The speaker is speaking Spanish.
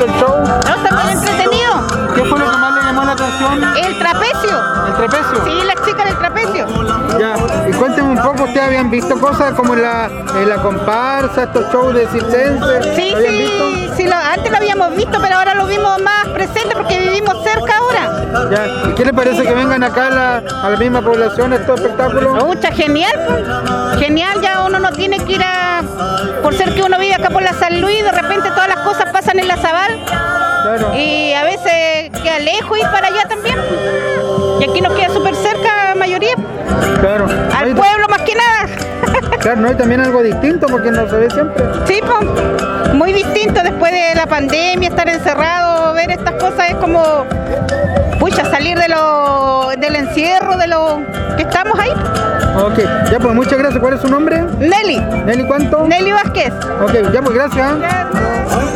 tal el show? No, está muy entretenido. ¿Qué fue lo que más le llamó la atención? El trapecio. ¿El trapecio? Sí, las chicas del trapecio. Ya, y cuénteme un poco, ¿ustedes habían visto cosas como la comparsa, estos shows de circense? Sí, ¿Lo habían visto? sí, antes lo habíamos visto, pero ahora lo vimos más presente porque vivimos cerca ahora. Ya, ¿y qué le parece que vengan acá a la misma población estos espectáculos? Mucha, genial, pues. Genial, ya uno no tiene que ir por ser que uno vive acá por la San Luis, de repente todas las cosas pasan en la Zabal. Claro. Y a veces queda lejos ir para allá también. Y aquí nos queda súper cerca la mayoría. Claro. Al pueblo más que nada. Claro, ¿no? Y también algo distinto porque no se ve siempre. Sí, pues, muy distinto después de la pandemia, estar encerrado, ver estas cosas es como, pucha, salir del encierro, de lo que estamos ahí. Ok, ya pues muchas gracias. ¿Cuál es su nombre? Nelly. ¿Nelly cuánto? Nelly Vázquez. Ok, ya pues gracias.